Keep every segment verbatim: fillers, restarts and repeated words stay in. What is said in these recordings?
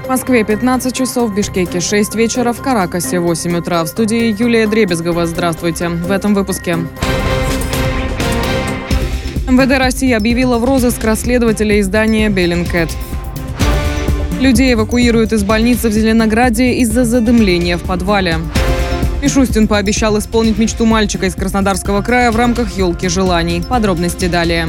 Москве пятнадцать часов, в Бишкеке шесть вечера, в Каракасе восемь утра. В студии Юлия Дребезгова. Здравствуйте. В этом выпуске. эм вэ дэ России объявила в розыск расследователя издания «Bellingcat». Людей эвакуируют из больницы в Зеленограде из-за задымления в подвале. Мишустин пообещал исполнить мечту мальчика из Краснодарского края в рамках «Елки желаний». Подробности далее.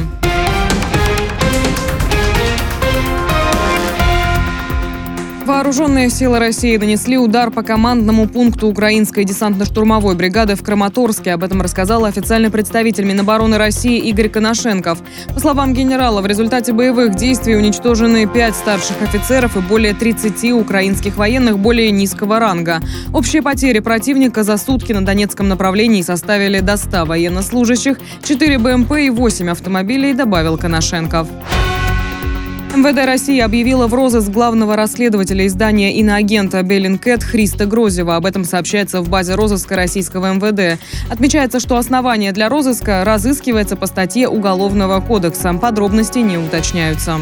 Вооруженные силы России нанесли удар по командному пункту украинской десантно-штурмовой бригады в Краматорске. Об этом рассказал официальный представитель Минобороны России Игорь Коношенков. По словам генерала, в результате боевых действий уничтожены пять старших офицеров и более тридцати украинских военных более низкого ранга. Общие потери противника за сутки на Донецком направлении составили до ста военнослужащих, четыре бэ эм пэ и восемь автомобилей, добавил Коношенков. эм вэ дэ России объявила в розыск главного расследователя издания иноагента «Bellingcat» Христа Грозева. Об этом сообщается в базе розыска российского эм вэ дэ. Отмечается, что основание для розыска разыскивается по статье Уголовного кодекса. Подробности не уточняются.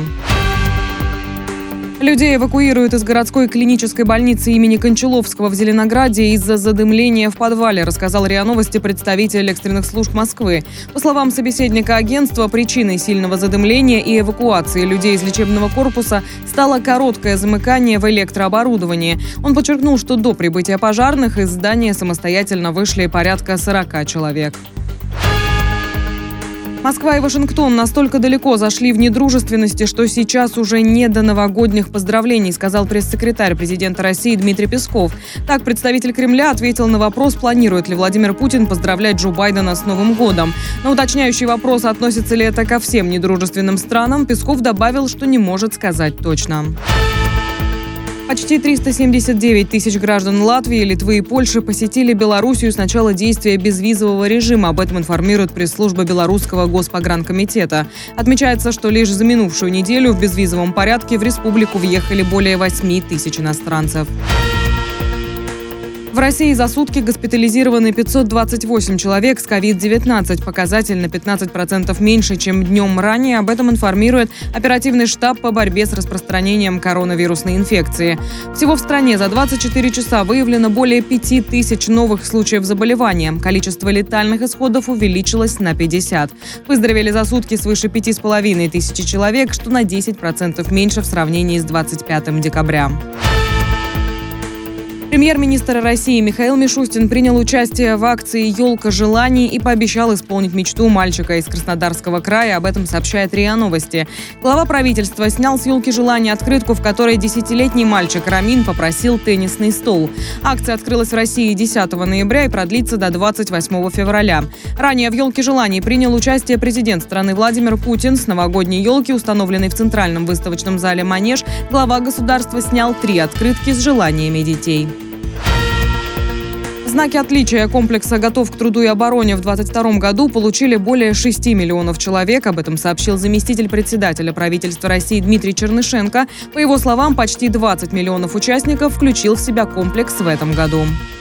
Людей эвакуируют из городской клинической больницы имени Кончаловского в Зеленограде из-за задымления в подвале, рассказал РИА Новости представитель экстренных служб Москвы. По словам собеседника агентства, причиной сильного задымления и эвакуации людей из лечебного корпуса стало короткое замыкание в электрооборудовании. Он подчеркнул, что до прибытия пожарных из здания самостоятельно вышли порядка сорока человек. Москва и Вашингтон настолько далеко зашли в недружественности, что сейчас уже не до новогодних поздравлений, сказал пресс-секретарь президента России Дмитрий Песков. Так, представитель Кремля ответил на вопрос, планирует ли Владимир Путин поздравлять Джо Байдена с Новым годом. На уточняющий вопрос, относится ли это ко всем недружественным странам, Песков добавил, что не может сказать точно. Почти триста семьдесят девять тысяч граждан Латвии, Литвы и Польши посетили Белоруссию с начала действия безвизового режима. Об этом информирует пресс-служба Белорусского госпогранкомитета. Отмечается, что лишь за минувшую неделю в безвизовом порядке в республику въехали более восьми тысяч иностранцев. В России за сутки госпитализированы пятьсот двадцать восемь человек с ковид девятнадцать. Показатель на пятнадцать процентов меньше, чем днем ранее. Об этом информирует оперативный штаб по борьбе с распространением коронавирусной инфекции. Всего в стране за двадцать четыре часа выявлено более пяти тысяч новых случаев заболевания. Количество летальных исходов увеличилось на пятьдесят. Выздоровели за сутки свыше пяти с половиной тысячи человек, что на десять процентов меньше в сравнении с двадцать пятым декабря. Премьер-министр России Михаил Мишустин принял участие в акции «Елка желаний» и пообещал исполнить мечту мальчика из Краснодарского края. Об этом сообщает РИА Новости. Глава правительства снял с «Елки желаний» открытку, в которой десятилетний мальчик Рамин попросил теннисный стол. Акция открылась в России десятого ноября и продлится до двадцать восьмого февраля. Ранее в «Елке желаний» принял участие президент страны Владимир Путин. С новогодней елки, установленной в Центральном выставочном зале «Манеж», глава государства снял три открытки с желаниями детей. Знаки отличия комплекса «Готов к труду и обороне» в двадцать втором году получили более шести миллионов человек. Об этом сообщил заместитель председателя правительства России Дмитрий Чернышенко. По его словам, почти двадцать миллионов участников включил в себя комплекс в этом году.